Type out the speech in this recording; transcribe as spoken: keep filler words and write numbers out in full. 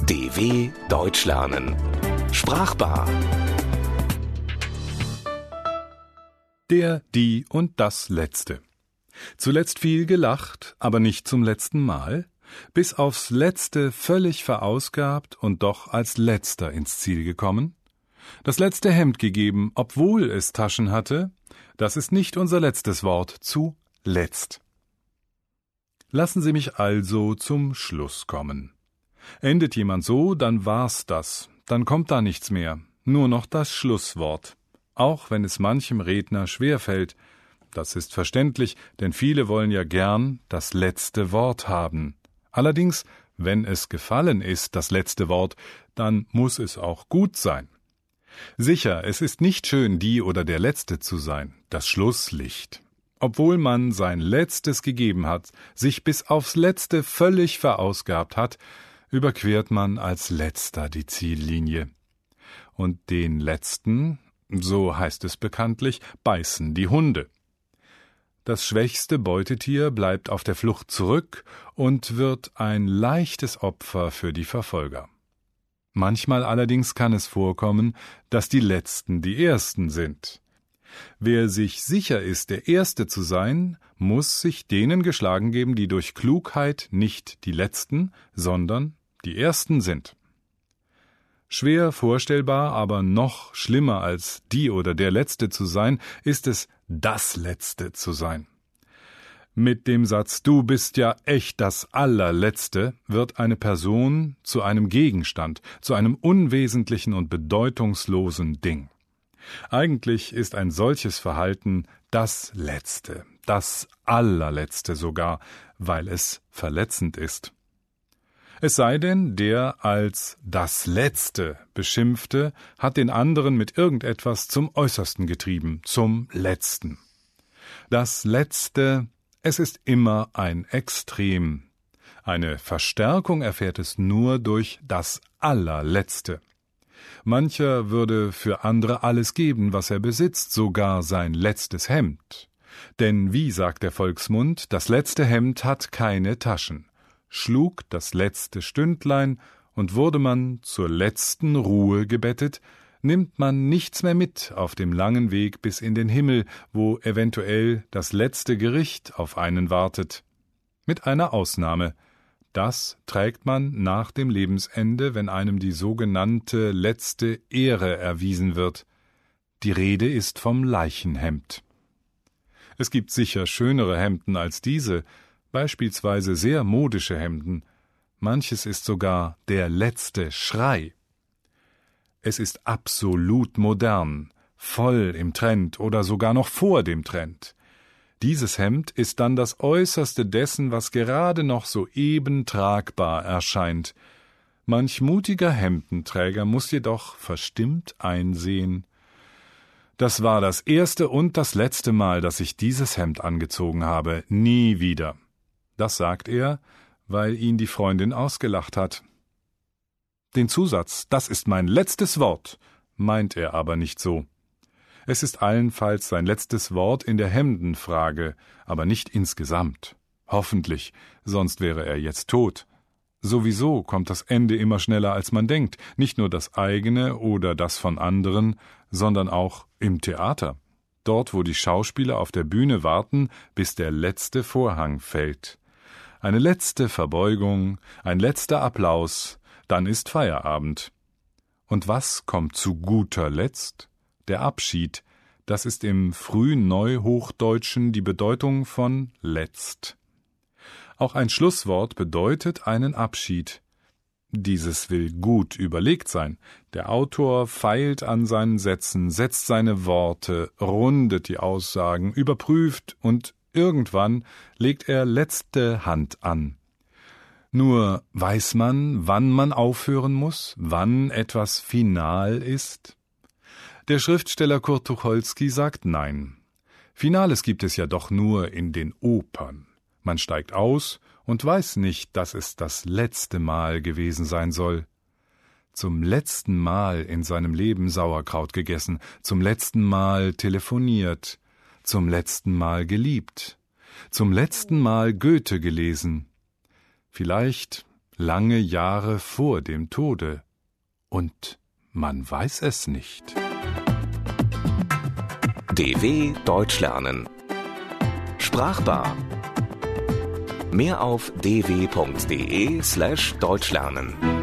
D W Deutsch lernen. Sprachbar. Der, die und das Letzte. Zuletzt viel gelacht, aber nicht zum letzten Mal, bis aufs Letzte völlig verausgabt und doch als Letzter ins Ziel gekommen. Das letzte Hemd gegeben, obwohl es Taschen hatte, das ist nicht unser letztes Wort, zu letzt. Lassen Sie mich also zum Schluss kommen. Endet jemand so, dann war's das, dann kommt da nichts mehr, nur noch das Schlusswort. Auch wenn es manchem Redner schwerfällt. Das ist verständlich, denn viele wollen ja gern das letzte Wort haben. Allerdings, wenn es gefallen ist, das letzte Wort, dann muss es auch gut sein. Sicher, es ist nicht schön, die oder der Letzte zu sein, das Schlusslicht. Obwohl man sein Letztes gegeben hat, sich bis aufs Letzte völlig verausgabt hat, überquert man als Letzter die Ziellinie. Und den Letzten, so heißt es bekanntlich, beißen die Hunde. Das schwächste Beutetier bleibt auf der Flucht zurück und wird ein leichtes Opfer für die Verfolger. Manchmal allerdings kann es vorkommen, dass die Letzten die Ersten sind. Wer sich sicher ist, der Erste zu sein, muss sich denen geschlagen geben, die durch Klugheit nicht die Letzten, sondern die Ersten sind. Schwer vorstellbar, aber noch schlimmer als die oder der Letzte zu sein, ist es, das Letzte zu sein. Mit dem Satz »Du bist ja echt das Allerletzte« wird eine Person zu einem Gegenstand, zu einem unwesentlichen und bedeutungslosen Ding. Eigentlich ist ein solches Verhalten das Letzte, das Allerletzte sogar, weil es verletzend ist. Es sei denn, der als das Letzte Beschimpfte hat den anderen mit irgendetwas zum Äußersten getrieben, zum Letzten. Das Letzte, es ist immer ein Extrem. Eine Verstärkung erfährt es nur durch das Allerletzte. Mancher würde für andere alles geben, was er besitzt, sogar sein letztes Hemd. Denn wie sagt der Volksmund, das letzte Hemd hat keine Taschen. Schlug das letzte Stündlein, und wurde man zur letzten Ruhe gebettet, nimmt man nichts mehr mit auf dem langen Weg bis in den Himmel, wo eventuell das letzte Gericht auf einen wartet. Mit einer Ausnahme. Das trägt man nach dem Lebensende, wenn einem die sogenannte letzte Ehre erwiesen wird. Die Rede ist vom Leichenhemd. Es gibt sicher schönere Hemden als diese, beispielsweise sehr modische Hemden. Manches ist sogar der letzte Schrei. Es ist absolut modern, voll im Trend oder sogar noch vor dem Trend. Dieses Hemd ist dann das Äußerste dessen, was gerade noch soeben tragbar erscheint. Manch mutiger Hemdenträger muss jedoch verstimmt einsehen: Das war das erste und das letzte Mal, dass ich dieses Hemd angezogen habe, nie wieder. Das sagt er, weil ihn die Freundin ausgelacht hat. Den Zusatz, das ist mein letztes Wort, meint er aber nicht so. Es ist allenfalls sein letztes Wort in der Hemdenfrage, aber nicht insgesamt. Hoffentlich, sonst wäre er jetzt tot. Sowieso kommt das Ende immer schneller, als man denkt, nicht nur das eigene oder das von anderen, sondern auch im Theater. Dort, wo die Schauspieler auf der Bühne warten, bis der letzte Vorhang fällt. Eine letzte Verbeugung, ein letzter Applaus, dann ist Feierabend. Und was kommt zu guter Letzt? Der Abschied, das ist im Frühneuhochdeutschen die Bedeutung von letzt. Auch ein Schlusswort bedeutet einen Abschied. Dieses will gut überlegt sein. Der Autor feilt an seinen Sätzen, setzt seine Worte, rundet die Aussagen, überprüft und irgendwann legt er letzte Hand an. Nur weiß man, wann man aufhören muss, wann etwas final ist? Der Schriftsteller Kurt Tucholsky sagt nein. Finales gibt es ja doch nur in den Opern. Man steigt aus und weiß nicht, dass es das letzte Mal gewesen sein soll. Zum letzten Mal in seinem Leben Sauerkraut gegessen, zum letzten Mal telefoniert, zum letzten Mal geliebt, zum letzten Mal Goethe gelesen. Vielleicht lange Jahre vor dem Tode, und man weiß es nicht. D W Deutsch lernen. Sprachbar. Mehr auf d w punkt d e slash deutsch lernen.